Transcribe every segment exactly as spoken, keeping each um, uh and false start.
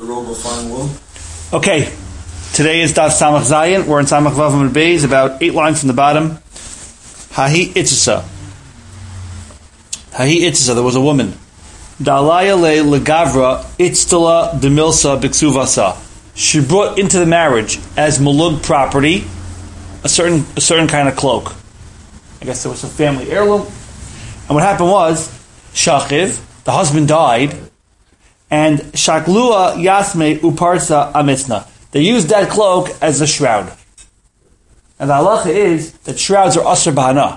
The robe of fine wool. Okay, today is Daf Samach Zayin. We're in Samach Vav Amud Beis, about eight lines from the bottom. Hahi Itzisa. Hahi Itzisa, there was a woman. Dalaya le legavra itztala demilsa biksuvasa. She brought into the marriage as malug property a certain a certain kind of cloak. I guess there was a family heirloom. And what happened was, Shachiv, the husband died, and Shaklua Yasme Uparsa Amisna. They used that cloak as a shroud. And the halacha is that shrouds are asr bahana.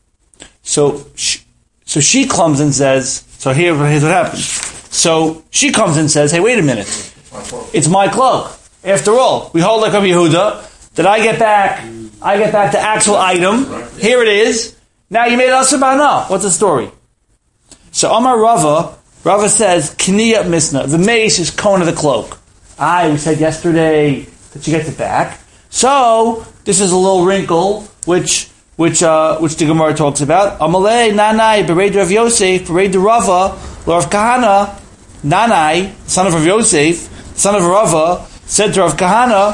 So, she, so she comes and says, so here, here's what happens. So she comes and says, hey, wait a minute. It's my cloak. After all, we hold like Rabbi Yehuda, that I get back, I get back the actual item. Here it is. Now you made it asr bahana. What's the story? So Amar Rava, Rava says, Kniya Misna, the mace is cone of the cloak. Ah, we said yesterday that she gets it back. So, this is a little wrinkle, which which uh, which the Gemara talks about. Amalei, Nanai, Bereid Rav Yosef, Bereid Rava, Rav Kahana, Nanai, son of Rav Yosef, son of Rava, said to Rav Kahana,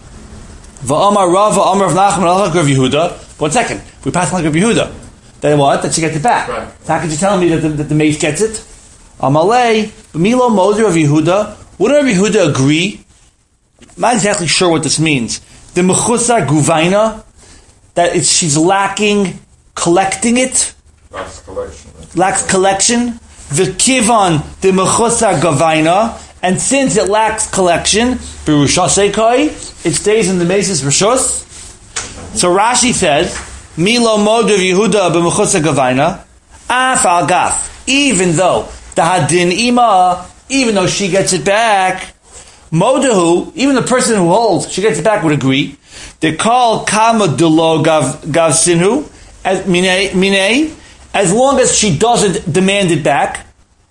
Va'amar Rava, Amar Rav Nachman, Rav Yehuda. One second, we pass like Rav Yehuda. Then what? That she gets it back. Right. So how could you tell me that the, that the mace gets it? Amalei, Milo Moser of Yehuda. Wouldn't Rabbi Yehuda agree? I'm not exactly sure what this means. The mechusa guvaina, that it's, she's lacking collecting it. Lacks collection. Right? Lacks collection. V'kivan the mechusa guvaina, and since it lacks collection, b'rushaseikai, it stays in the mace's rishos. So Rashi says, Milo mod of Yehuda b'mechusa guvaina, af al gaf. Even though the hadin ima, even though she gets it back, Modahu, even the person who holds, she gets it back, would agree. They call Kama Dulo Gav Gav Sinhu, as Mine, as long as she doesn't demand it back.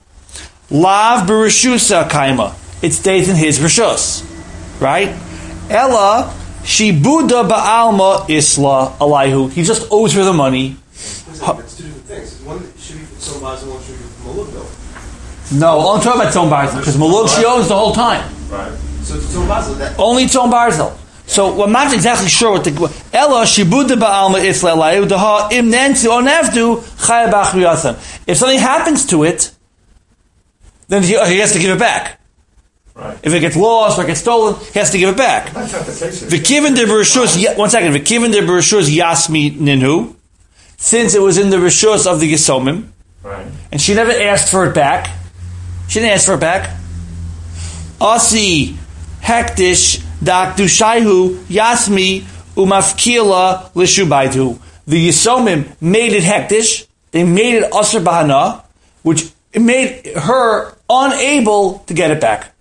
Lav Berushusa Kaima. It stays in his Rishus. Right? Ella, Shibuda Ba'alma Isla Alaihu. He just owes her the money. It's two different things. One should be from Tzom and one should be from Malug, though. No, I'm talking about Tzom Barzel, because Malug she owns the whole time. Right. So it's Tzom Barzel. That only Tzom Barzel. So well, I'm not exactly sure what the Ella Shibuda Ba'alma Isla Alaihu Daha Im Nensi Onevdu Chaya Bachriyasan. If something happens to it, then he, he has to give it back. Right. If it gets lost or gets stolen, he has to give it back. That's not the case. V'kiven de Bereshus, one second, V'kiven de Bereshus Yasmi Ninhu, since it was in the Reshus of the Yisomim, right, and she never asked for it back. She didn't ask for it back. Asi hektish dakdushaihu yasmi umafkila lishubaitu. The Yisomim made it hektish. They made it asr bahana, which made her unable to get it back.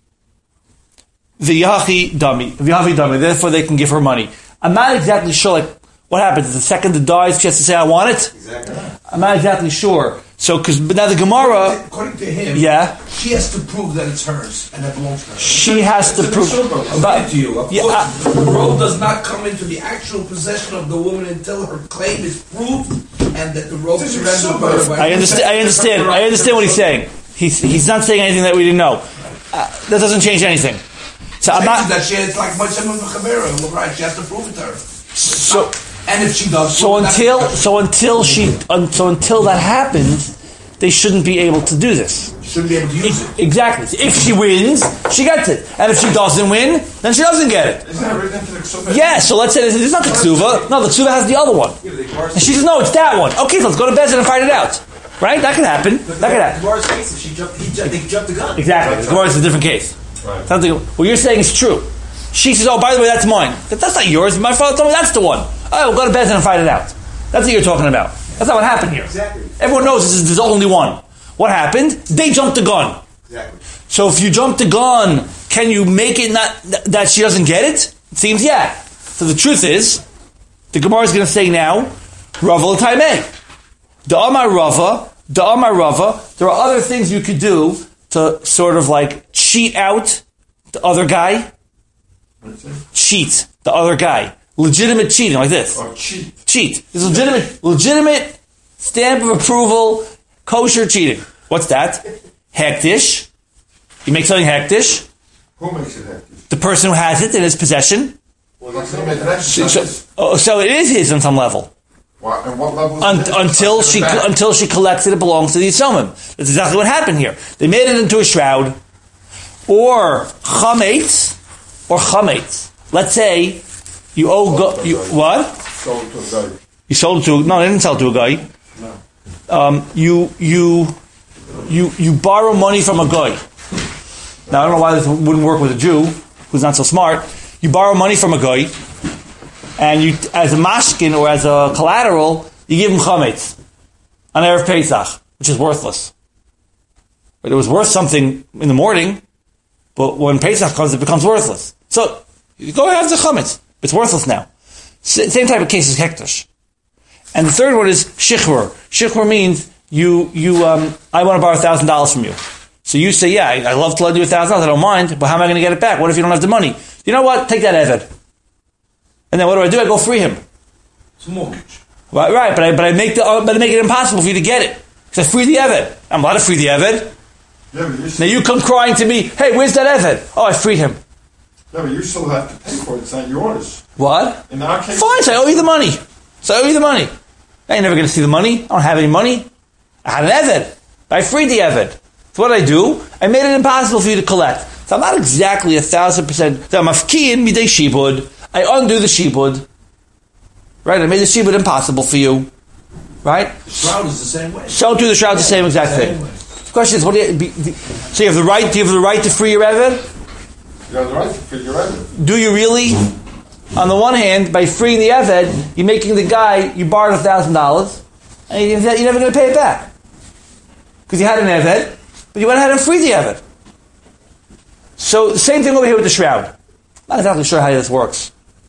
The yachi dami, the yachi dami. Therefore, they can give her money. I'm not exactly sure. Like, what happens the second it dies? She has to say, "I want it." Exactly. I'm not exactly sure. So, because now the Gemara, according to him, yeah, she has to prove that it's hers and that belongs to her. She has to prove. But to you, of yeah, course, I, the robe does not come into the actual possession of the woman until her claim is proved and that the robe is surrendered by her. I understand. I understand. I understand what he's saying. He's he's not saying anything that we didn't know. Uh, that doesn't change anything. So I'm not. That she is like my son of Chavera, right? She has to prove it to her. So. And if she does, so until so until she um, so until that happens, they shouldn't be able to do this. Shouldn't be able to use it. Exactly. If she wins, she gets it, and if she doesn't win, then she doesn't get it. Isn't that written into the Ksuva? Yeah. So let's say this is not the Ksuva. No, the Ksuva has the other one, and she says no, it's that one. Okay, so let's go to Bezin and find it out. Right? That can happen. That can happen. Gemara's case, if she jumped, he jumped, they jumped the gun. Exactly. Gemara is a different case. Right. Something. What you're saying is true. She says, "Oh, by the way, that's mine. That's not yours. My father told me that's the one." Oh, we'll go to Bezin and find it out. That's what you're talking about. That's not what happened here. Exactly. Everyone knows this is there's only one. What happened? They jumped the gun. Exactly. So if you jump the gun, can you make it not that she doesn't get it? It seems yeah. So the truth is, the Gemara is going to say now, Rava l'taimei. Da'amar Rava, Da'amar Rava. There are other things you could do to sort of like cheat out the other guy. Cheat the other guy. Legitimate cheating, like this. Or cheat. Cheat. This is legitimate, legitimate stamp of approval, kosher cheating. What's that? Hektish. You make something hektish. Who makes it hektish? The person who has it in his possession. What's the name of that? So, so, oh, so it is his on some level. What, and what level is Un, it? until she Back. until she collects it, it belongs to the Yisomim. That's exactly what happened here. They made it into a shroud, or chametz, or chametz. Let's say you owe go, you what? Sold to a guy. You sold it to no, they didn't sell it to a guy. No. Um, you you you you borrow money from a guy. Now I don't know why this wouldn't work with a Jew who's not so smart. You borrow money from a guy, and you, as a mashkin or as a collateral, you give him chametz on Erev Pesach, which is worthless. But it was worth something in the morning, but when Pesach comes, it becomes worthless. So you go have the chametz. It's worthless now. S- same type of case as hektish. And the third one is shichur. Shichur means you you um, I want to borrow a thousand dollars from you. So you say, yeah, I, I love to lend you a thousand dollars. I don't mind, but how am I going to get it back? What if you don't have the money? You know what? Take that Eved. And then what do I do? I go free him. It's a mortgage. Right, right. But I but I make the uh, but I make it impossible for you to get it because I free the Eved. I'm allowed to free the Eved. Yeah, but you Now still, you come crying to me, hey, where's that Eved? Oh, I freed him. yeah, but you still have to pay for it. It's not yours. What? In our case, Fine. So I owe you the money. So I owe you the money. I ain't never going to see the money. I don't have any money. I had an Eved. But I freed the Eved. So what did I do? I made it impossible for you to collect. So I'm not exactly a thousand percent. So I'm afkiin midei shibud. I undo the shibud. Right? I made the shibud impossible for you. Right? The shroud is the same way. So do the shroud the same exact Same thing. way. The question is, what do you? Be, be, so you have the right? Do you have the right to free your Eved? you have the right to figure out. Do you really? On the one hand, by freeing the Eved, you're making the guy you borrowed a thousand dollars, and you're never going to pay it back because you had an Eved, but you went ahead and freed the Eved. So the same thing over here with the shroud. Not exactly sure how this works.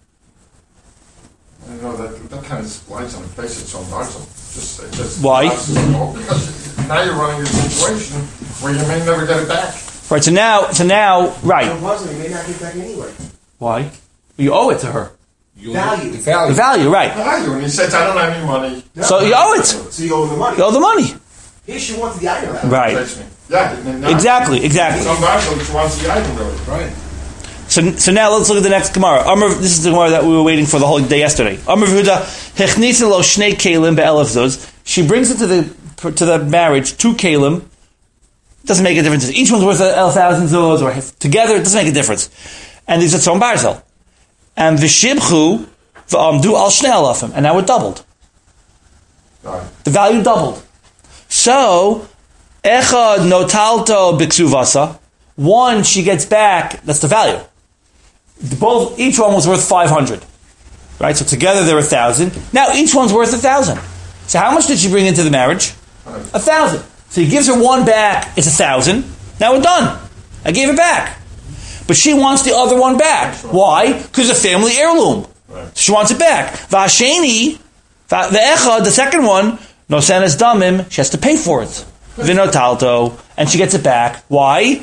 You know, that, that kind of slides on the face of some marginal. Just, it just Why? Because now you're running a situation where you may never get it back. Right. So now, so now, So right? Muslim, you may not get back anyway. Why? You owe it to her. Value. The value. The value, right? Value. And he says, I don't have any money. So you owe it. So you owe the money. You owe the money. Here she wanted the item back. Right. Takes me. Yeah. and now- Exactly. Exactly. Some marginal just wants the item really. Right. So, so now let's look at the next Gemara. Amr, this is the Gemara that we were waiting for the whole day yesterday. Amr v'huda hechnisa lo shnei kelim be'elav zuz. She brings into the to the marriage two kelim. Doesn't make a difference. Each one's worth a thousand zuz, or together it doesn't make a difference. And these are tzom barzel. And v'shibchu v'amdu al shnei alafim, and now it doubled. Right. The value doubled. So echad notalto biksuvasa. One she gets back. That's the value. Both, each one was worth five hundred, right? So together they're a thousand. Now each one's worth a thousand. So how much did she bring into the marriage? A thousand. So he gives her one back. It's a thousand. Now we're done. I gave it back, but she wants the other one back. Why? Because it's a family heirloom. Right. She wants it back. Vasheni, the echad, the second one, nosenes damim. She has to pay for it. Vinotalto, and she gets it back. Why?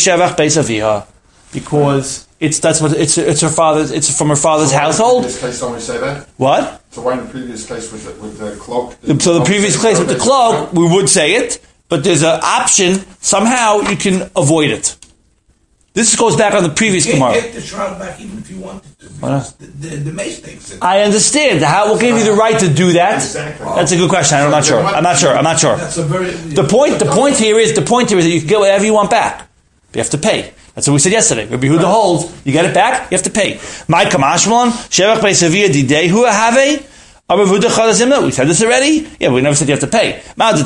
Because it's that's what it's it's her father's. It's from her father's So why household. In the previous case, don't we say that? What? So why in the previous case with the, with the cloak? So the previous case with the cloak, we would say it, but there's an option. Somehow you can avoid it. This goes back on the previous You Gemara. can't take the shroud back even if you wanted to. Because the, the, the mace takes it. I understand. How will give you the right to do that? Exactly. That's a good question. I'm not sure. I'm not sure. I'm not sure. That's a very... The point, the point here is, the point here is that you can get whatever you want back. But you have to pay. That's what we said yesterday. Rabbi Yehuda holds, you get it back, you have to pay. My kamashmalon, shevach be'savia didehu ahave, Rabbi Yehuda chadazimna. We said this already. Yeah, but we never said you have to pay.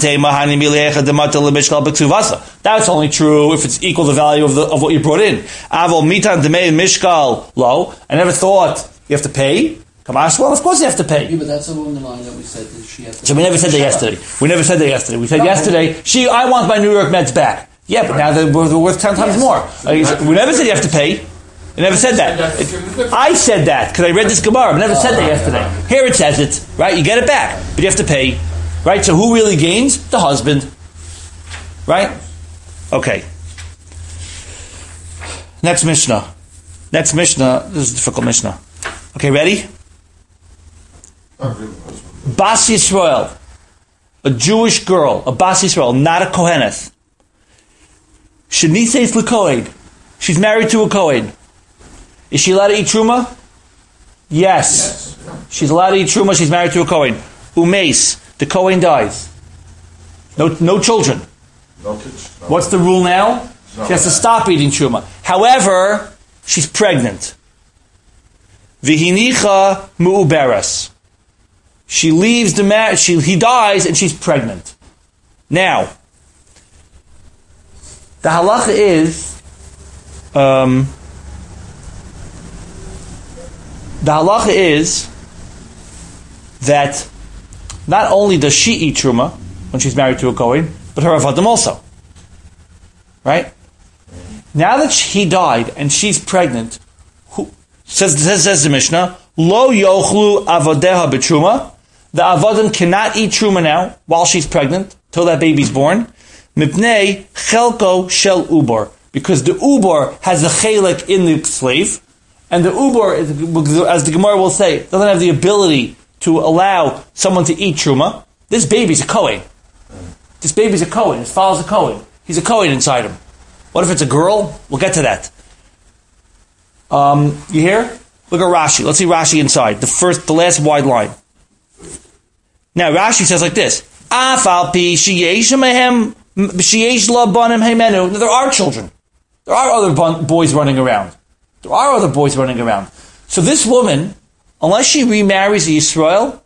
That's only true if it's equal the value of the of what you brought in. Avol mitan demei mishkal lo. I never thought you have to pay. Kamashmalon, of course you have to pay. Yeah, but that's along the line that we said that she had to. So we never said that yesterday. We never said that yesterday. We said yesterday, she, I want my New York Mets back. Yeah, but now they're worth, they're worth ten times more. Uh, we never said you have to pay. We never said that. It, I said that because I read this Gemara, but never said that yesterday. Here it says it, right? You get it back, but you have to pay, right? So who really gains? The husband, right? Okay. Next Mishnah. Next Mishnah. This is a difficult Mishnah. Okay, ready? Bas Yisrael, a Jewish girl, a Bas Yisrael, not a Koheneth. Shenises l'koed. She's married to a Kohen. Is she allowed to eat truma? Yes. Yes. She's allowed to eat truma. She's married to a Kohen. Umeis. The Kohen dies. No, no children. No kids. No. What's the rule now? No. She has to stop eating truma. However, she's pregnant. Vihinicha mu'uberas. She leaves the marriage. She he dies and she's pregnant. Now, the halacha is. Um, the halacha is that not only does she eat truma when she's married to a Kohen, but her avadim also. Right? Now that he died and she's pregnant, who says says, says the Mishnah, lo yochlu avodeha b'truma. The avadim cannot eat truma now while she's pregnant till that baby's born. Mipnei chelko shel ubar, because the ubar has a chelek in the slave, and the ubar, as the Gemara will say, doesn't have the ability to allow someone to eat truma. This baby's a Kohen. This baby's a Kohen. His father's a Kohen. He's a Kohen inside him. What if it's a girl? We'll get to that. Um, you hear? Look at Rashi. Let's see Rashi inside. The first, the last wide line. Now Rashi says like this: Afal pi sheyesh mehem sheyesh la banim heimenu. There are children. There are other bon- boys running around. There are other boys running around. So this woman, unless she remarries Yisrael,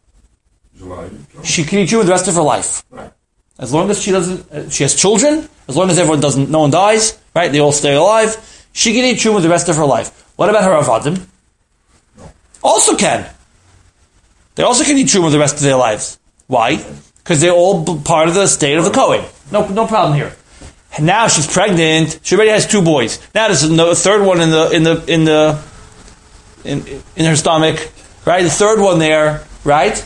she can eat truma the rest of her life. Right. As long as she doesn't, uh, she has children. As long as everyone doesn't, no one dies. Right? They all stay alive. She can eat truma the rest of her life. What about her avadim? No. Also can. They also can eat truma the rest of their lives. Why? Because they're all b- part of the state of the Kohen. No, no problem here. And now she's pregnant. She already has two boys. Now there's a third one in the in the in the in in her stomach. Right? The third one there. Right?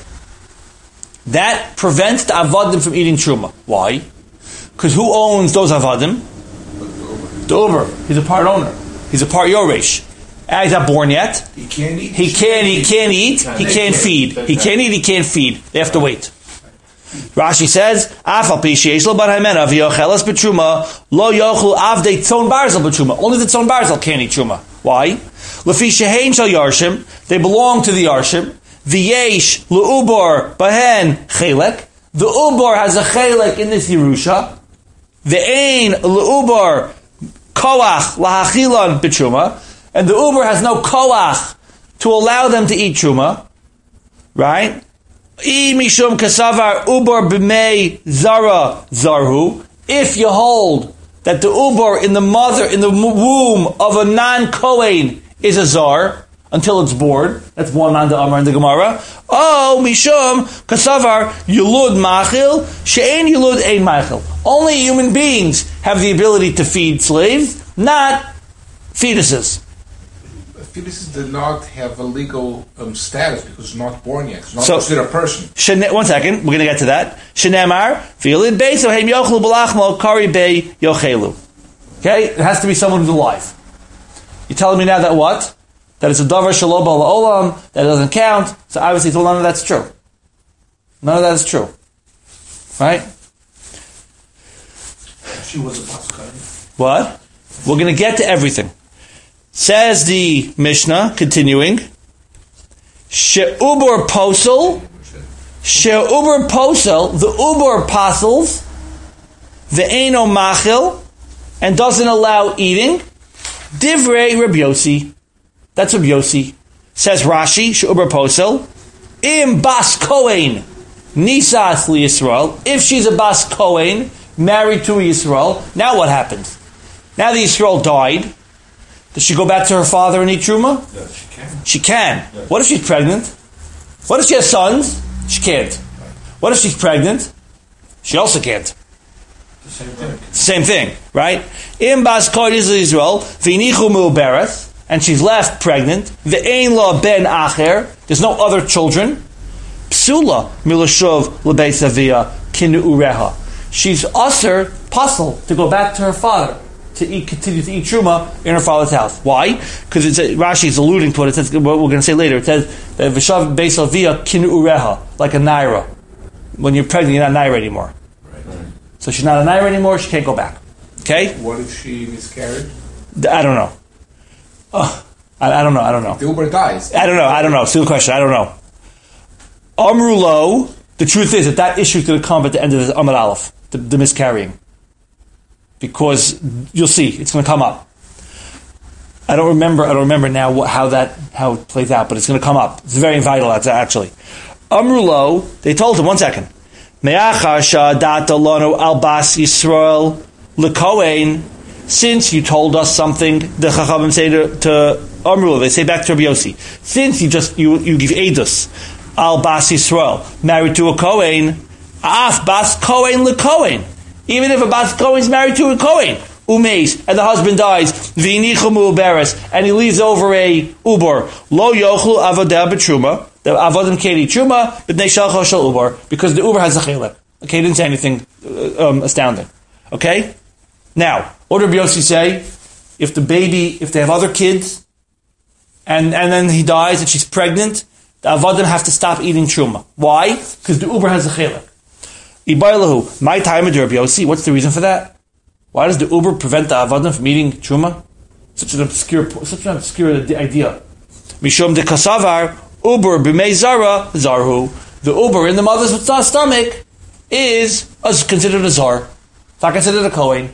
That prevents the avadim from eating truma. Why? Because who owns those avadim? The uber. He's a part owner. He's a part yoresh. And he's not born yet. He can't eat. He can't. He can't eat. He can't feed. He can't eat. He can't feed. They have to wait. Rashi says, "Afal pi sheish lo bar haimena v'yochelas b'truma lo yochlu avdei tzon barzel b'truma." Only the tzon barzel can't eat truma. Why? Lefi shehein shel yarshim. They belong to the yarshim. V'yesh le'ubar bahen chelek. The ubar has a chelek in this yerusha. Ve'ein le'ubar koach lahachilan b'truma. And the uber has no koach to allow them to eat truma, right? I mishum kasavar uber b'mei zara zarhu. If you hold that the uber in the mother, in the womb of a non-Kohen is a zar until it's born, that's one man the Amar in the Gemara. Oh, mishum kasavar yulud machil she'ein yulud ein machil. Only human beings have the ability to feed slaves, not fetuses. Fetuses did not have a legal um, status because it's not born yet. It's not So- considered a person. Shene, one second, we're going to get to that. Shenemar, v'yilid beis oheim yochlu b'lachmo kari bei yochelu. Okay, it has to be someone who's alive. You're telling me now that what? That it's a davar shelo ba'al olam, that it doesn't count. So obviously, well, none of that's true. None of that is true, right? She was a Pascha. What? We're going to get to everything. Says the Mishnah, continuing, She'ubur posel, She'ubur posel, the ubur pasels, the eno machil, and doesn't allow eating, divrei Reb Yossi. That's Reb Yossi. Says Rashi, She'ubur posel, im bas Kohen, nisas li Yisrael. If she's a bas Kohen, married to a Yisrael, now what happens? Now the Yisrael died. Does she go back to her father and eat truma? Yes, she can. She can. Yes. What if she's pregnant? What if she has sons? She can't. What if she's pregnant? She also can't. The same thing. Same thing, right? Im bas kohen is Israel, v'inichu mu'beres, and she's left pregnant. Ve'ein la ben acher. There's no other children. Psula milashuv lebeis avia kinu ureha. She's usher, puzzle, to go back to her father. To eat, continue to eat truma in her father's house. Why? Because it's Rashi is alluding to it. It says what we're going to say later. It says that v'shav beis avia kinu ureha, like a naira. When you're pregnant, you're not naira anymore. Right. So she's not a naira anymore. She can't go back. Okay. What if she miscarried? I don't know. Uh, I, I don't know. I don't know. The Uber dies. I don't know. I don't know. Still a question. I don't know. Amru lo. The truth is that that issue is going to come at the end of the Amud Aleph, the, the miscarrying, because you'll see it's going to come up. I don't remember. I don't remember now what, how that how it plays out, but it's going to come up. It's very vital. Actually, Amru lo. They told him one second. Me'achar data lanu al bas Yisrael lekohen. Since you told us something, the Chachamim say to, to Amru, they say back to Rabbi Yossi. Since you just you you give edus al bas Yisrael married to a Kohen, af bas Kohen lekohen. Even if a bas Kohen is married to a Kohen, umeis, and the husband dies, v'inichamu beres, and he leaves over a uber, lo yochlu avodah b'truma, the avodim keri truma, b'nei shalcha shel uber, because the uber has a chilek. Okay, he didn't say anything uh, um, astounding. Okay, now what did Rabbi Yossi say? If the baby, if they have other kids, and and then he dies and she's pregnant, the avodim have to stop eating truma. Why? Because the uber has a chilek. Ibaylahu, my time of Rabbi Yossi. What's the reason for that? Why does the Uber prevent the Avadim from eating Truma? Such an obscure, such an obscure idea. Mishum de Kasavar, Uber b'mei zara zarhu. The Uber in the mother's stomach is considered a zar. It's not considered a Kohen.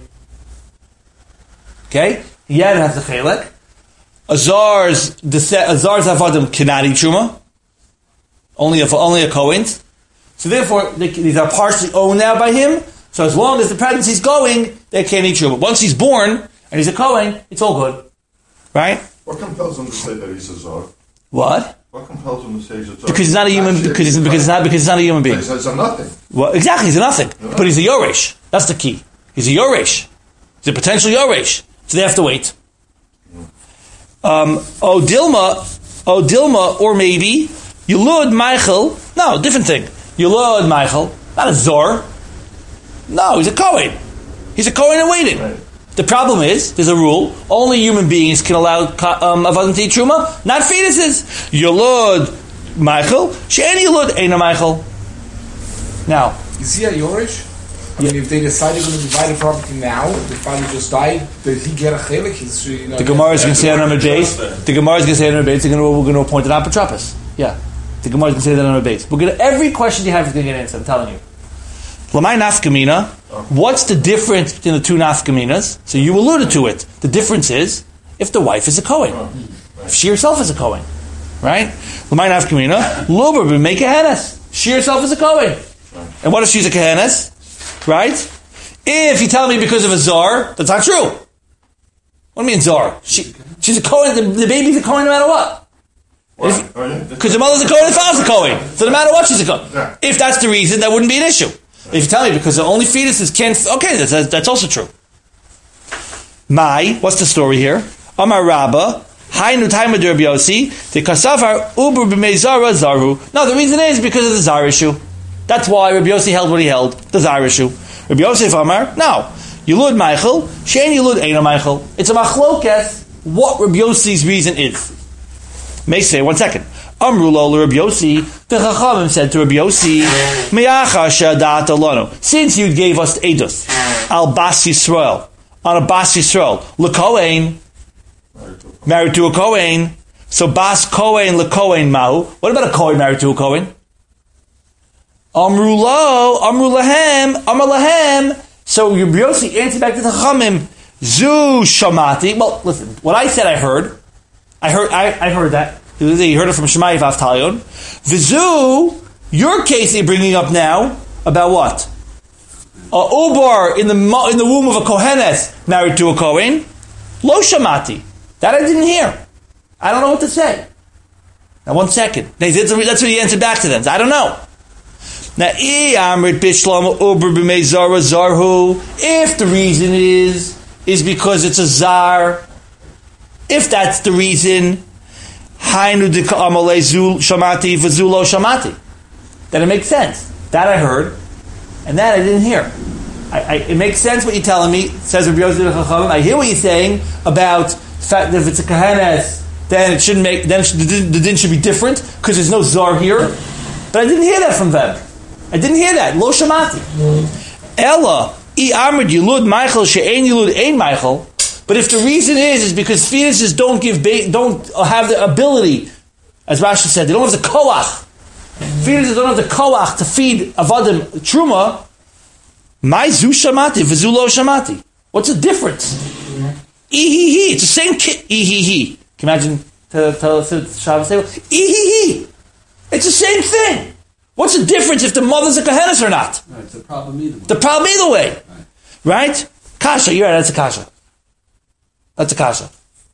Okay? Yet it has a chelek. A zar's, a zar's Avadim cannot eat Truma. Only a, only a Kohen. So therefore, they, these are partially owned now by him. So as long as the pregnancy's going, they can't eat truma. Once he's born and he's a Kohen, it's all good, right? What compels him to say that he's a czar? What? What compels him to say he's a czar? Because he's not a human. Because he's, because he's not. Because he's not a human being. He's a nothing. Well, exactly, he's a nothing. No. But he's a yoresh. That's the key. He's a yoresh. He's a potential yoresh. So they have to wait. Um, oh Dilma, oh Dilma, or maybe Yulud Michael. No, different thing. Yulud Michael, not a zor. No, he's a Kohen. He's a Kohen in waiting. Right. The problem is, there's a rule, only human beings can allow um, Avadim to eat Truma, not fetuses. Yolod Michael, She'en Yolod Eina Michael. Now, is he a Yorish? I yeah. mean, if they decide they're going to divide the property now, the father just died, does he get a chelik? He's, you know, the Gemara is going to say on number base. The Gemara is going to say on number base. We're going to appoint an apotropos. Yeah, the Gemara is going to say that on number base. We're going to, every question you have is going to get answered. I'm telling you. Lamai nafkamina. What's the difference between the two nafkaminas? So you alluded to it. The difference is if the wife is a Kohen, if she herself is a Kohen, right? Lamai nafkamina. Luber b'mei kehenes. She herself is a Kohen, and what if she's a kehenes? Right? If you tell me because of a zar, that's not true. What do you mean zar? She, she's a Kohen. The, the baby's a Kohen no matter what. Because the mother's a Kohen, the father's a Kohen. So no matter what, she's a Kohen. If that's the reason, that wouldn't be an issue. If you tell me because the only fetuses can't, okay, that's, that's also true. Mai, what's the story here? Amar Rabba, Hainu Taima de Rabbi Yossi, the Kasafar Uber b'mei zara zaru. No, the reason is because of the zar issue. That's why Rabbi Yossi held what he held, the zar issue. Rabbi Yosef Amar, no. Yulud Michael, Shein Yulud Eina Michael. It's a machlokes what Rabbi Yossi's reason is. May say, one second. Amru lo Rabbi Yossi, the Chachamim said to Rabbi Yossi, Me'achar she'adat alonu. Since you gave us edus al bas Yisrael, on a bas Yisrael, lekohen, married to a Kohen, so bas Kohen lekohen ma'u. What about a Kohen married to a Kohen? Amru lo, Amru lahem, Amru lahem. So Rabbi Yossi answered back to the Chachamim, Zu shamati. Well, listen, what I said I heard. I heard I, I heard that. You heard it from Shemai Vavtalion. Vizu, your case you're bringing up now, about what? A Ubar in the in the womb of a Kohenes married to a Kohen. Lo Shamati. That I didn't hear. I don't know what to say. Now one second. That's what he answered back to them. I don't know. Now, if the reason is, is because it's a Zar, if that's the reason, then it makes sense. That I heard, and that I didn't hear. I, I, it makes sense what you're telling me, says Rabbi Yosef Chachamim. I hear what you're saying about the fact that if it's a Kahanes, then it shouldn't make, then the, the din should be different, because there's no Zar here. But I didn't hear that from them. I didn't hear that. Lo Shamati. Ella, I Amrid Yulud Michael She'ein Yulud Ein Michael. But if the reason is is because fetuses don't give ba- don't have the ability, as Rashi said, they don't have the koach. Fetuses don't have the koach to feed avodim truma. My zu shamati v'zu lo shamati. What's the difference? Ihihi. It's the same kid. Ihihi. Can you imagine to tell us at Shabbos table? Ihihi. It's the same thing. What's the difference if the mother's a kohenes or not? Right, it's a problem either way. The problem either way. Right? Kasha, you're right, that's a kasha. That's a kasha.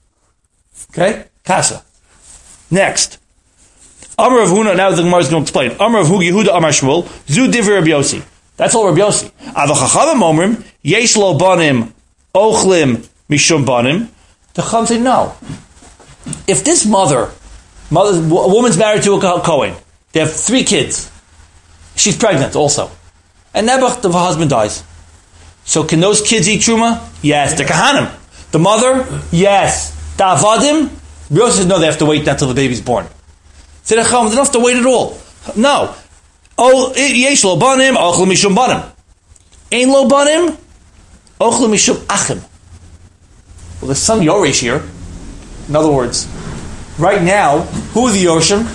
Okay? Kasha. Next. Amar of Huna, now the Gemara is going to explain. Amar of Hu Yehuda Amar Shmuel, Zu Divrei Rabbi Yossi. That's all Rabbi Yossi. Ava Chachavim Omrim, Yesh Lo Banim, Ochlim, Mishum Banim. The Chacham say, no. If this mother, mother, a woman's married to a Kohen, they have three kids. She's pregnant also. And Nebuch, the husband dies. So can those kids eat Truma? Yes. The Kahanim. The mother? Yes. The Avadim? Rabbi Yossi says, no, they have to wait until the baby's born. Say the Chacham, they don't have to wait at all. No. Oh, yesh lo banim, ochel mishum banim. Ein lo banim, ochel mishum achim. Well, there's some Yoresh here. In other words, right now, who are the Yorshim?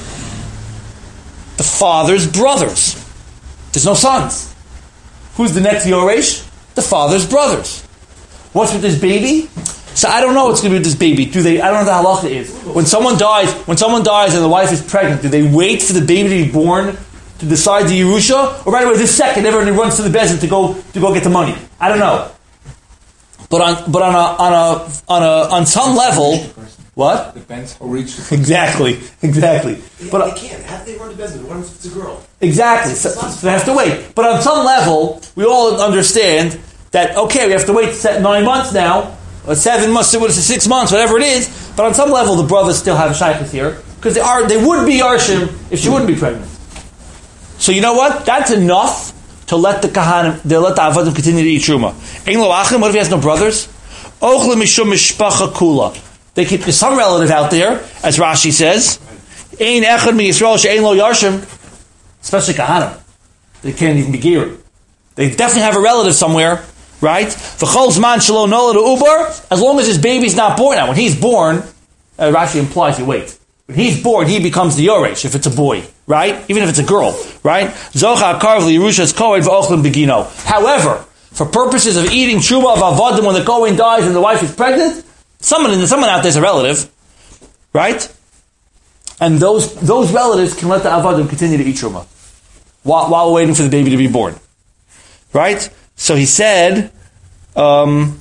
The father's brothers. There's no sons. Who's the next Yoresh? The father's brothers. What's with this baby? So I don't know what's going to be with this baby. Do they? I don't know what the halacha is. When someone dies, when someone dies and the wife is pregnant, do they wait for the baby to be born to decide the Yerusha, or right away this second everybody runs to the bezin to go to go get the money? I don't know. But on but on a on a on a on some level, what? Depends how rich. Exactly, exactly. They, but they can't. How do they run the business? What if it's a girl? Exactly. So, so they have to wait. But on some level, we all understand that okay, we have to wait nine months now, or seven months, or six months, whatever it is. But on some level, the brothers still have a shaykhus here because they are they would be Yarshim if she wouldn't be pregnant. So you know what? That's enough to let the kahanim, they let the avadim continue to eat truma. Ein lo achim. What if he has no brothers? Ochle mishum mishpacha kula. They keep there's some relative out there, as Rashi says. Ein echad mi Yisrael she'ein lo yarshim. Especially kahanim, they can't even be geared. They definitely have a relative somewhere, right? V'chol zman shelo nolad ubar. As long as his baby's not born. Now, when he's born, uh, Rashi implies you wait. When he's born, he becomes the Yoresh, if it's a boy, right? Even if it's a girl, right? Zocha karv Yerushas kohen v'ochlim begino. However, for purposes of eating truma of avodim when the kohen dies and the wife is pregnant, someone someone out there is a relative, right? And those those relatives can let the avodim continue to eat truma while while waiting for the baby to be born, right? So he said. Um,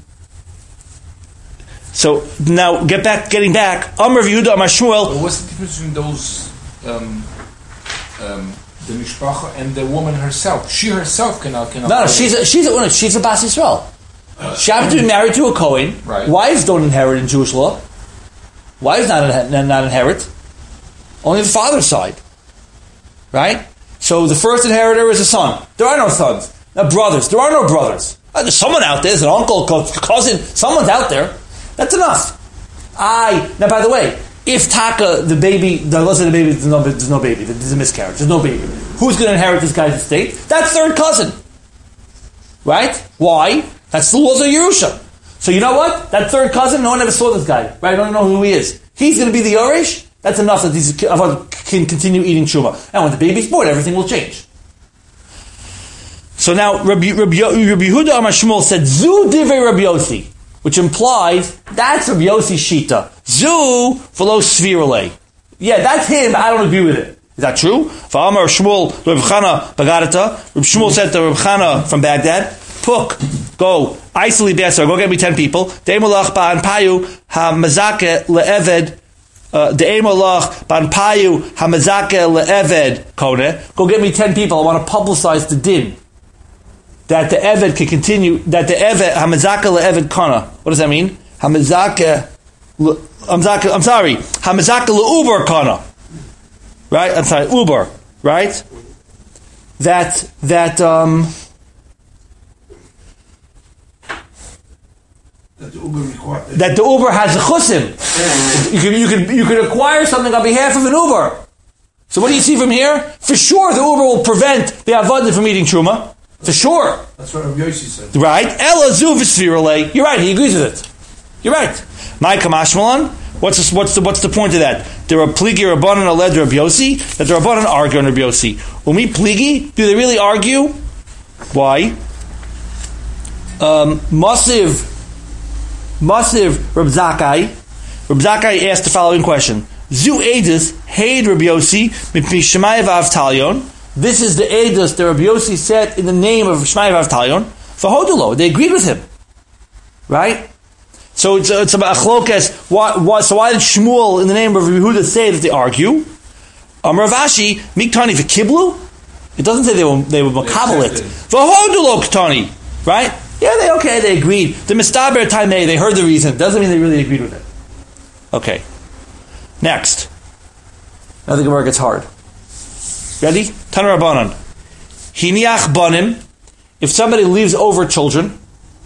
So now, get back, getting back. Amar Yehuda Amar Shmuel. But what's the difference between those, um, um, the mishpacha and the woman herself? She herself cannot cannot. No, no, she's a, she's a, she's a Bas Yisrael. She happens to be married to a Kohen. Right. Wives don't inherit in Jewish law. Wives not not inherit. Only the father's side. Right. So the first inheritor is a son. There are no sons. No brothers. There are no brothers. Uh, there's someone out there. There's an uncle, cousin. Someone's out there. That's enough. I now, by the way, if Taka, the baby, the let's say the baby, there's no, there's no baby, there's a miscarriage, there's no baby. Who's going to inherit this guy's estate? That's third cousin, right? Why? That's the laws of Yerusha. So you know what? That third cousin, no one ever saw this guy, right? I don't know who he is. He's going to be the Yoresh. That's enough that these can continue eating truma. And when the baby's born, everything will change. So now, Rabbi, Rabbi, Rabbi Yehuda Amar Shmuel said, "Zu divrei Rabbi Yossi," which implies that's Rabbi Yossi's shita. Zu v'lo svirale. Yeah, that's him, but I don't agree with it. Is that true? V'amar Shmuel Reb Chana Bagadata. Reb Shmuel said to Reb Chana from Baghdad, "Puk, go, isoli be'asar, go get me ten people. De'emolach ba'an payu ha'mazake le'eved, de'emolach ba'an payu ha'mazake le'eved kone. Go get me ten people. I want to publicize the din. That the Eved can continue, that the Eved, Hamazaka le'Eved kana. What does that mean? Hamazaka, I'm sorry, Hamazaka le'Uber kana. Right? I'm sorry, Uber. Right? That, that, um, That the Uber requires. that the Uber has a chusim. You could, you could, you could acquire something on behalf of an Uber. So what do you see from here? For sure the Uber will prevent the Avodah from eating Truma. For sure. That's what Rabbi Yossi said. Right? Ela zu v'svirale. You're right, he agrees with it. You're right. My Kamashmalan. What's the, what's the what's the point of that? There are pligi Rabbanan aled Rabbi Yossi that the Rabbanan argue on Rabbi Yossi. When we pligi, do they really argue? Why? Um, Masiv, Masiv Reb Zakkai. Reb Zakkai asked the following question: Zu edus heid Rabbi Yossi mipnei Shemai v'Avtalion. This is the edus that Rabbi Yossi said in the name of Shemai v'Avtalion. V'hodulo. They agreed with him, right? So it's, it's about achlokas. Why, why, so why did Shmuel in the name of Yehuda say that they argue? Amar Vashi miktani v'kiblu. It doesn't say they were they were makabel it. V'hodulo ktani. Right? Yeah, they okay. They agreed. The mistaber taimei. They heard the reason. Doesn't mean they really agreed with it. Okay. Next. Now the Gemara gets hard. Ready? Tanar Rabbanan. Hiniach banim. If somebody leaves over children,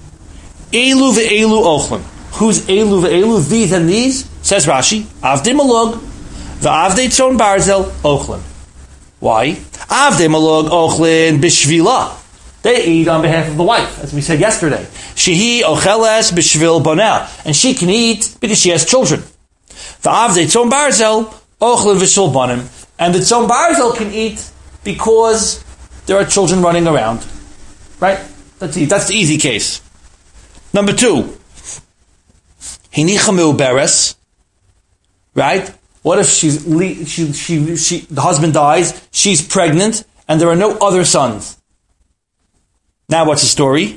elu ve'elu ochlin. Who's elu ve'elu? These and these. Says Rashi. Avdei malog. Va'avdei tzon barzel ochlin. Why? Avdei malog ochlin b'shvila. They eat on behalf of the wife, as we said yesterday. Shehi ocheles b'shvil bonel. And she can eat because she has children. Va'avdei tzon barzel ochlin v'shvil bonim. And the tzon barzel can eat because there are children running around. Right? That's the, that's the easy case. Number two. Hinicha beres. Right? What if she's she, she she the husband dies, she's pregnant, and there are no other sons? Now what's the story?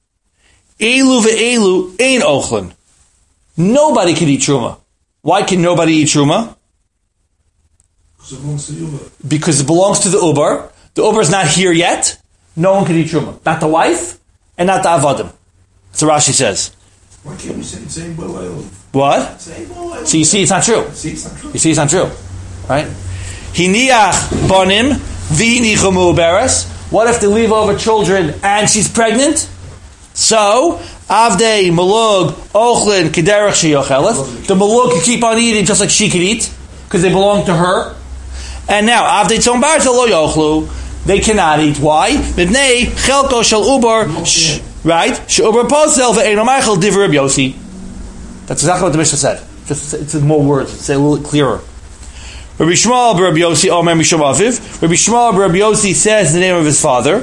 Elu ve'elu ein ochlin. Nobody can eat truma. Why can nobody eat truma? Because it belongs to the Uber. Because it belongs to the Uber. The Uber is not here yet. No one can eat truma. Not the wife, and not the avadim. That's what Rashi says. Why can't we say the same boil? What? Same boil. So you see it's not true. See, it's not true. You see it's not true. Right? Hiniach bonim v'hinichamu beres. What if they leave over children and she's pregnant? So, avdei malug ochlin kederach sheyochelet. The malug can keep on eating just like she could eat because they belong to her. And now, avdei tzon barzel lo yochlu. They cannot eat. Why? Mibnei chelko shel ubar. Right? She'ubar posel ve'eino meichel divrei Rabbi Yossi. That's exactly what the Mishnah said. Just it's more words. Say a little clearer. Rabbi Shmuel Rabbi Yossi Omer Mishum Aviv. Rabbi Shmuel Rabbi Yossi says the name of his father.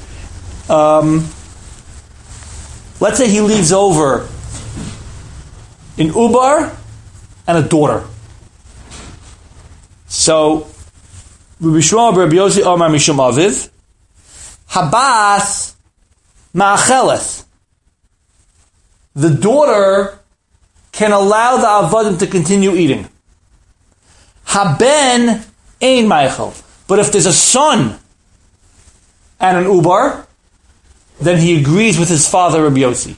Um, let's say he leaves over an ubar and a daughter. So Rabbi Shmuel Rabbi Yossi Omer Mishum Aviv. Habas Ma'acheles. The daughter can allow the avadim to continue eating. Haben ein Michael. But if there's a son and an ubar, then he agrees with his father Rabbi Yossi.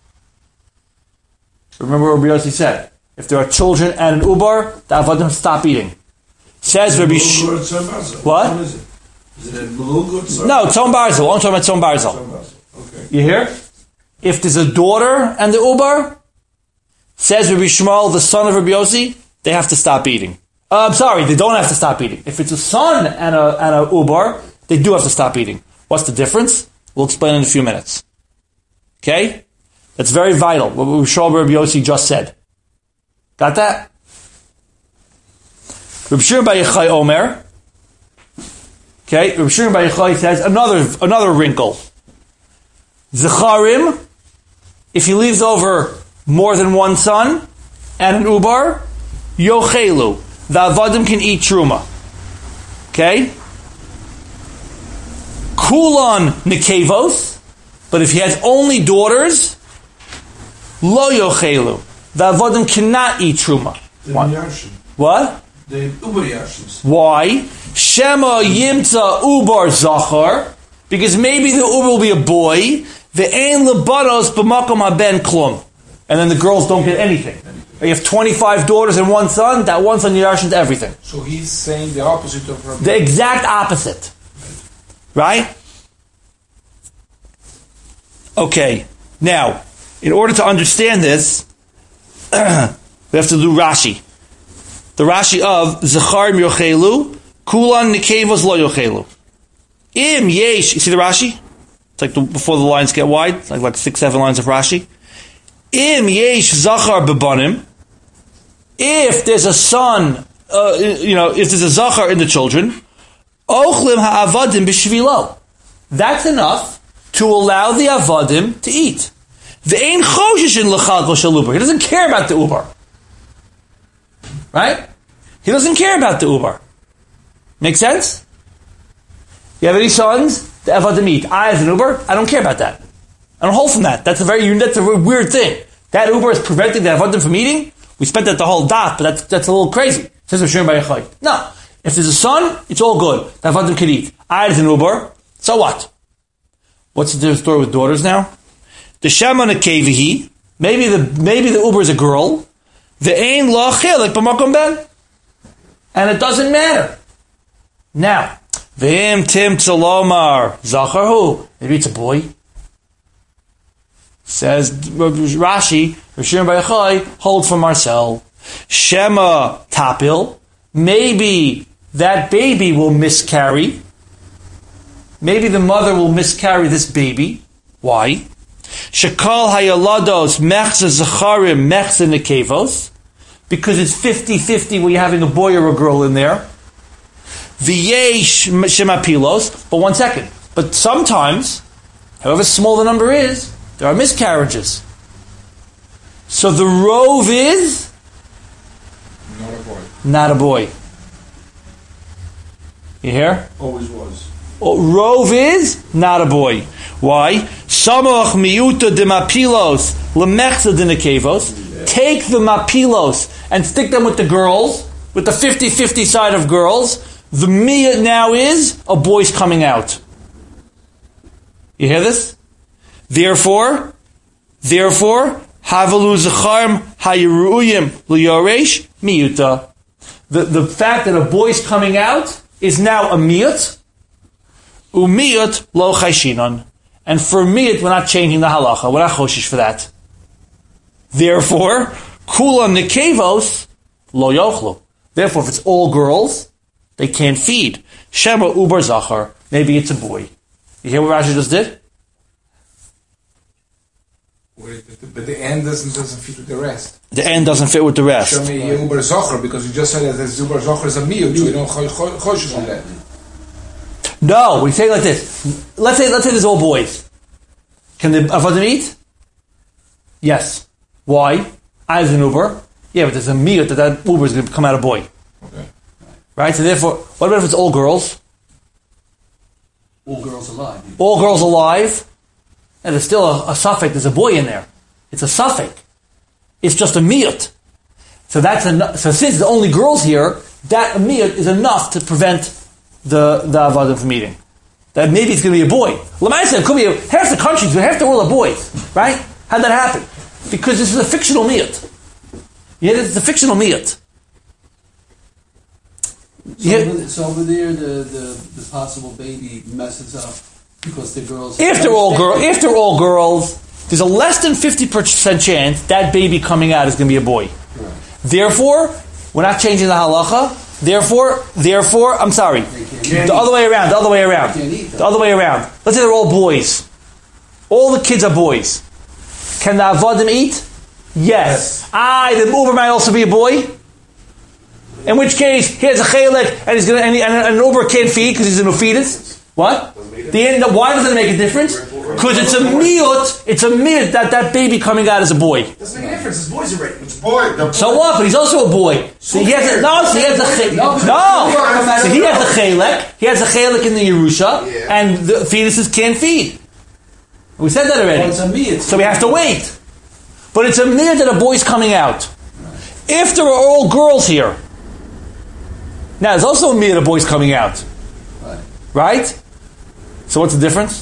Remember what Rabbi Yossi said? If there are children and an ubar, the avadim stop eating. Says Rabbi Sh- What? What is it? Is it a malug or tzon? No, tzon barzel. I'm talking about tzon barzel. Okay. You hear? If there's a daughter and the ubar, says Rabbi Shmuel, the son of Rabbi Yossi, they have to stop eating. Uh, I'm sorry, they don't have to stop eating. If it's a son and a and a ubar, they do have to stop eating. What's the difference? We'll explain in a few minutes. Okay? That's very vital, what Rabbi Shmuel Rabbi Yossi just said. Got that? Rabbi Shimon Bar Yochai Omer. Okay, Rabbi Shimon Bar Yochai says another another wrinkle. Zecharim, if he leaves over more than one son and an ubar, yochelu. The avadim can eat truma. Okay? Kulon nekevos, but if he has only daughters, lo yochelu. The avadim cannot eat truma. The What? Yashin. What? The Uber Yashins. Why? Shema yimta ubar zachar, because maybe the uber will be a boy. Ve'ein lebanos b'makom haben klum, and then the girls don't get anything. You have twenty-five daughters and one son. That one son yarshins everything. So he's saying the opposite of Rabbi. The exact opposite, right? Okay. Now, in order to understand this, we have to do Rashi. The Rashi of Zechar yochelu, Kulan Nikevos lo yochelu. Im yesh. You see the Rashi? It's like the, before the lines get wide. It's like like six, seven lines of Rashi. Im yesh zachar bebanim. If there's a son, uh, you know, if there's a zachar in the children, ochlim ha'avadim b'shvilo. That's enough to allow the avadim to eat. Ve'ein choshesh in l'chal kol shel uber. He doesn't care about the uber. Right? He doesn't care about the uber. Make sense? You have any sons? The avadim eat. I, as an uber, I don't care about that. I don't hold from that. That's a very that's a weird thing. That uber is preventing the avadim from eating. We spent that the whole dot, but that's that's a little crazy. Says Rishon Bar Yochai. No, if there's a son, it's all good. The avadim can eat. I, as an uber, so what? What's the story with daughters now? The shema nekevihi. Maybe the maybe the uber is a girl. The ein lo chelik b'makom ben, and it doesn't matter. Now, v'im tim tzalomar zachar hu. Maybe it's a boy. Says Rashi, Rishon Bar Yochai hold for Marcel. Shema tapil. Maybe that baby will miscarry. Maybe the mother will miscarry this baby. Why? Shekal hayalados mechza zacharim mechza nekevos. Because it's fifty-fifty when you're having a boy or a girl in there. V'yesh shemapilos. But one second. But sometimes, however small the number is, there are miscarriages. So the rove is Not a boy. not a boy. You hear? Always was. Oh, rove is not a boy. Why? Samach miuta de mapilos lemechza de nekevos. Take the mapilos and stick them with the girls, with the fifty-fifty side of girls. The miyat now is a boy's coming out. You hear this? Therefore, therefore, havalu zacharm hayiruyim liyoresh miyuta. The the fact that a boy's coming out is now a miyut. Umiyut lo chayshinon. And for miyut, we're not changing the halacha. We're not choshish for that. Therefore, kula nekevos lo yochlu. Therefore, if it's all girls, they can't feed. Shema ubar zachar. Maybe it's a boy. You hear what Rashi just did? Wait, but the end doesn't doesn't fit with the rest. The end doesn't fit with the rest. Show me Uber Zocher, because you just said that the Uber Zocher is a miyut, so you don't choshesh on that. No, we say it like this. Let's say let's say there's all boys. Can the avadim eat? Yes. Why? I as an Uber. Yeah, but there's a miyut that that Uber is going to come out a boy. Okay. Right? So therefore, what about if it's all girls? All girls alive. All girls alive, and there's still a, a suffix, there's a boy in there. It's a suffix. It's just a miyut. So that's enough. So since the only girls here, that miyut is enough to prevent the the avadim from eating. That maybe it's going to be a boy. Lamaisa, it could be a, half the countries, half the world are boys, right? How'd that happen? Because this is a fictional miyut. Yeah, it's a fictional miyut. So, Yeah. over, so over there, the, the, the possible baby messes up because the girls. If they're all girl, if they're all girls, there's a less than fifty percent chance that baby coming out is going to be a boy. Right. Therefore, we're not changing the halacha. Therefore, therefore, I'm sorry, can't the other way around. The other way around. They can't eat, The other way around. Let's say they're all boys. All the kids are boys. Can the avadim eat? Yes. I, the Uber might also be a boy. In which case, he has a chelek and he's gonna and, he, and an Uber can't feed because he's an ufidus. What? The end. Why doesn't it make a difference? Because it's a miyut. It's a miyut that that baby coming out is a boy. Doesn't make a difference. His boys are ready. It's boy. The So what? But he's also a boy. So he has a, no. So he has a chelek. No. So he has a chelek. He has a chelek in the Yerusha, Yeah. and the fetuses can't feed. We said that already. Well, it's a miyut. So we have to wait. But it's a miyut that a boy's coming out. If there are all girls here, now there's also a miyut that a boy's coming out, Right. right? So what's the difference?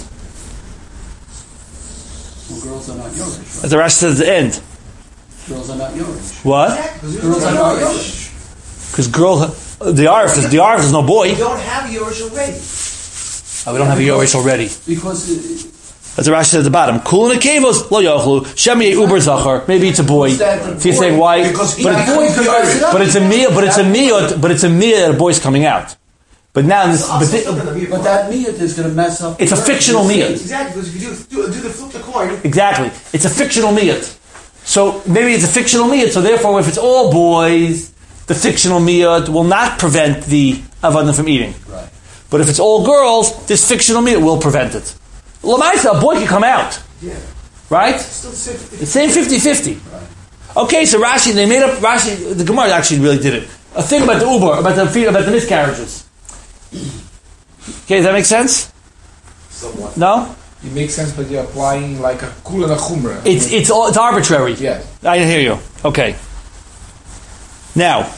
Well, girls are not Yorush, right? As the Rashi says at the end. Girls are not Yorush. What? Girls are not Yorush. Because girl, the Arif, there's, the Arif is no boy. You don't have yours already. Oh, we don't have a Yoresh already. Because it, As the Rashi says at the bottom, Kul nekevos lo yochlu shemi uber zachar. Maybe it's a boy. So you're saying why? Because he But might it's, come to Yoresh. but it's a miyut. But it's a miyut. But it's a miyut that a boy's coming out. But now this, but thi- but that miyut is going to mess up. it's a fictional miyut. Exactly, because if you do, do, do the flip the coin, Exactly. It's a fictional miyut. So maybe it's a fictional miyut, so therefore if it's all boys, the fictional miyut will not prevent the avadim from eating. Right. But if it's all girls, this fictional miyut will prevent it. Lamaisa, a boy can come out. Yeah. Right? Still the same fifty. The same fifty-fifty. Right. Okay, so Rashi, they made up, Rashi, the Gemara actually really did it. A thing about the Uber, about the about the miscarriages. Okay, does that make sense? Somewhat. No? It makes sense, but you're applying like a kul and a chumrah. It's it's all, it's arbitrary. Yeah. I hear you. Okay. Now,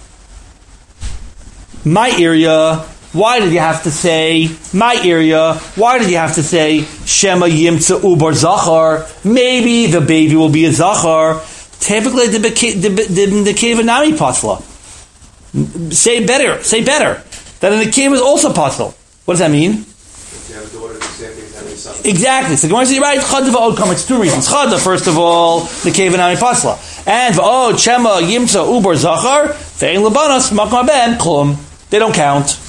my area, why did you have to say, my area, why did you have to say, Shema Yimtza Ubar Zachar? Maybe the baby will be a Zachar. Typically, the the cave Nami Patla. Say better, say better. That in the cave is also possible. What does that mean? If you have a daughter, the same thing as having a son. Exactly. So the Gemara says, you're right, Chada v'od, it's two reasons. Chada, first of all, the cave Nami Patla. And v'od, Shema Yimtza Ubar Zachar, ve'en Labanas, Makma Ben, Klum. They don't count.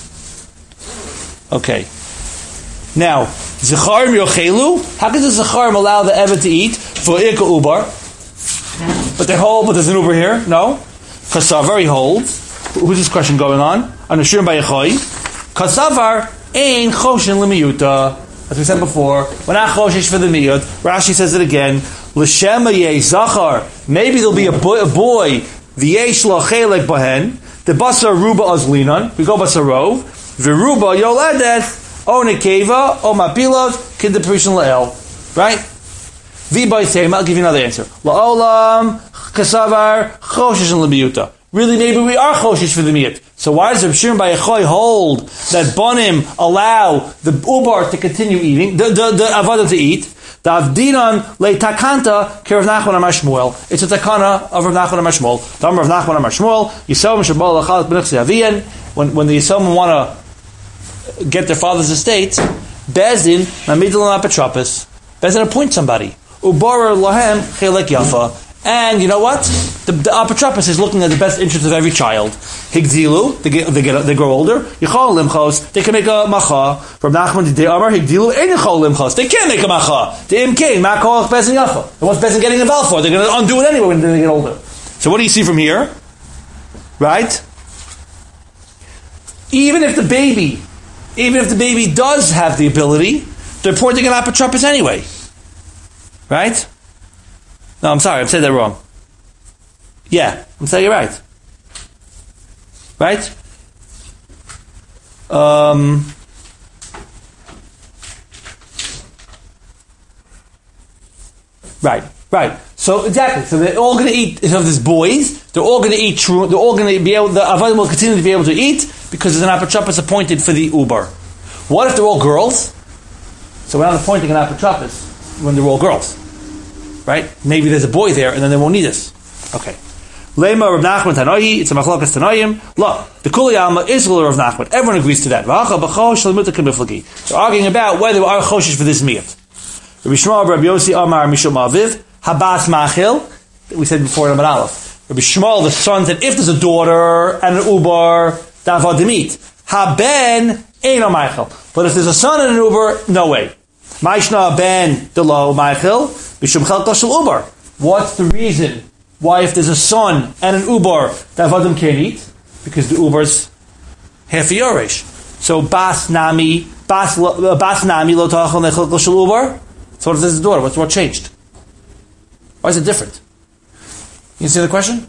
Okay. Now, Zecharim Yochelu. How can the Zecharim allow the Evet to eat for Ika Ubar? But they hold, but there's an Uber here? No. Kasavar, he holds. Who's this question going on? Anashirim Bayachoy. Kasavar ain Choshin Limiyuta. As we said before, we're not Choshish for the Miyut. Rashi says it again. L'shema Yeh Zachar. Maybe there'll be a boy, a boy the Yesh Lachelek Bahen. The Basar Ruba Azlinan. We go Basar Rov. Viruba Yoledet. O Nekeva. O Mapilot. Kid the Prishan Lael. Right? V'bay Seim. I'll give you another answer. La'olam. Kasavar. Choshish Limiyuta. Really, maybe we are choshish for the miyut. So why does Reb Shimon Bar Yochai hold that Bonim allow the ubar to continue eating, the the, the avadim to eat? The avdinan le takanta ke Rav Nachman Amar Shmuel. It's a takana of Rav Nachman Amar Shmuel. The Amar Rav Nachman Amar Shmuel. Yisomim shabal lachalak b'nechsi aviyan. When when the Yisomim want to get their father's estate, Bezdin namidul apotropos. Bezdin appoint somebody. Ubar lahem chelek yafa. And you know what? The, the apotropos is looking at the best interest of every child. Higdilu, they get, they get, they grow older. Yichol limchos, they can make a macha. From Nachman de Amar, Higdilu, ein yichol limchos. They can't make a macha. The imkein, makoach bezin yafa. And what's bezin getting involved for? They're going to undo it anyway when they get older. So what do you see from here? Right? Even if the baby, even if the baby does have the ability, they're pointing an apotropos anyway. Right? No, I'm sorry, I'm saying that wrong. Yeah, I'm saying you're right. Right? Um, right, right. So exactly. So they're all going to eat. If there's boys, they're all going to eat. True. They're all going to be able. The avadim will continue to be able to eat because there's an apotropos appointed for the ubar. What if they're all girls? So we're not appointing an apotropos when they're all girls. Right? Maybe there's a boy there, and then they won't need us. Okay. Lema Rav Nachman Tanoyi. It's a machlokas Tanoyim. Lo, the Kuli Alma is Rav Nachman. Everyone agrees to that. V'acha b'chosh l'muta k'miflagi. They're arguing about whether we are choshish for this miyat. Rabbi Shmuel, Rabbi Yossi, Amar Mishum Aviv, Habas Machil. We said before in Amar Aleph. Rabbi Shmuel, the son, said if there's a daughter and an ubar, davadim eat. Haben eino Machil. But if there's a son and an ubar, no way. Maishna ben delo Machil. What's the reason why if there's a son and an ubar that Vadim can't eat? Because the ubar's half a yoresh. So bas nami bas bas nami lo tachal nechel shel ubar. So what if there's a daughter? What's what changed? Why is it different? You see the question?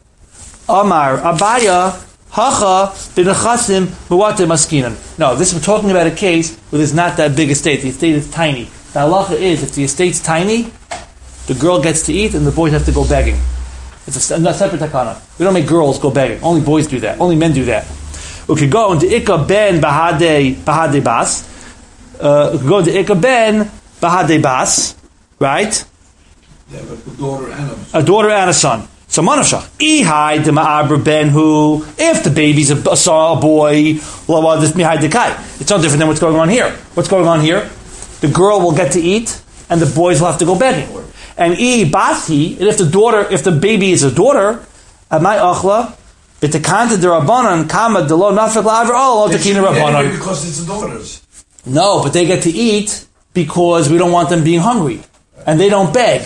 Amar Abaya hacha b'nechasim b'wate maskinan. No, this we're talking about a case where there's not that big estate. The estate is tiny. The halacha is if the estate's tiny, the girl gets to eat and the boys have to go begging. It's a, a separate takana. We don't make girls go begging. Only boys do that. Only men do that. We could go into Ika ben bahade bahade bas. Uh, we could go into Ika ben bahade bas, right? Yeah, but a daughter and a A daughter and a son. So manavshach. Ihai de ma'abra ben hu. If the baby's a, a, a boy, well, this mihai dekai. It's no different than what's going on here. What's going on here? The girl will get to eat, and the boys will have to go begging. And i basi, and if the daughter, if the baby is a daughter, amai achla, b'tekanta derabanan kama delo nafek la'aver all tekina rabbanan. Because it's the daughters. No, but they get to eat because we don't want them being hungry, and they don't beg.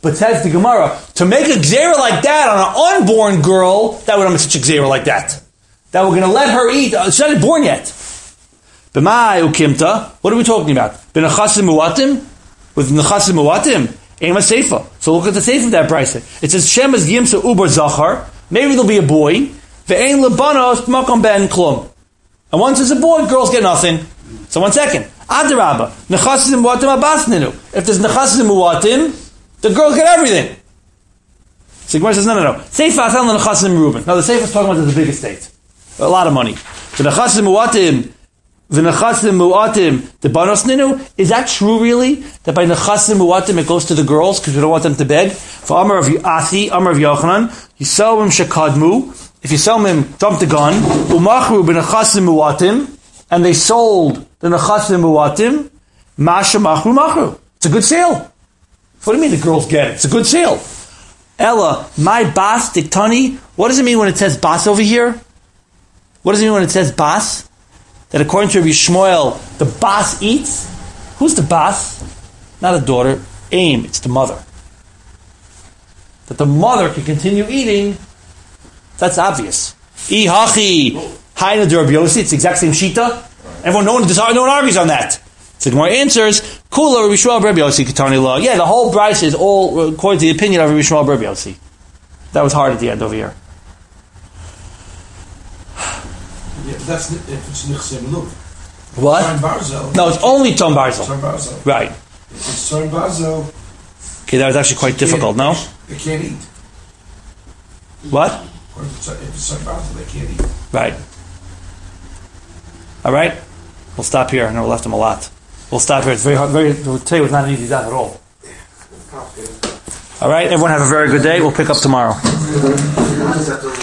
But says the Gemara, to make a gzera like that on an unborn girl, that would make such a gzera like that. That we're going to let her eat. She's not even born yet. B'mai ukimta. What are we talking about? B'nechasim muatim? With nechasim muatim? Ema seifa. So look at the seifa of that price. It says, Shemas yimsa uber zachar. Maybe there'll be a boy. Ve'ein lebanos b'makom ben klum. And once there's a boy, girls get nothing. So one second. Adarabba. Nechasim muatim abasninu. If there's nechasim muatim, the girls get everything. So Gemara says, no, no, no. Seifa asal nechasim Reuben. Now the seifa is talking about the big estate. A lot of money. The nechasim muatim, the nechasim muatim, the banos ninu. Is that true really? That by nechasim muatim it goes to the girls because we don't want them to beg? For Amar of Asi, Amar of Yochanan, you sell him shekadmu. If you sell him, dump the gun. Umachru b'nechasim muatim, and they sold the nechasim muatim. Masha machru machru. It's a good sale. What do you mean the girls get it? It's a good sale. Ella, my bas diktani. What does it mean when it says bas over here? What does it mean when it says bas? That according to Rabbi Shmuel, the bas eats? Who's the bas? Not a daughter. Aim, it's the mother. That the mother can continue eating, that's obvious. I hachi, haina de Rabbi Yossi, it's the exact same shita. Everyone, no one, no one argues on that. So the more answers, Kula Rabbi Shmuel Rabbi Yossi Ketani Law. Yeah, the whole price is all according to the opinion of Rabbi Shmuel Rabbi Yossi. That was hard at the end over here. Yeah, that's if it's nichsim luk. What? Tom Barzel. No, it's only Tom Barzel. Tom Barzel. Right. If it's Tom Barzel. Okay, that was actually quite difficult, no? They can't eat. What? If it's Tom Barzel, they can't eat. Right. All right. We'll stop here. I know we left him a lot. We'll stop here. It's very hard. Very. I'll tell you, it's not an easy job at all. All right. Everyone have a very good day. We'll pick up tomorrow.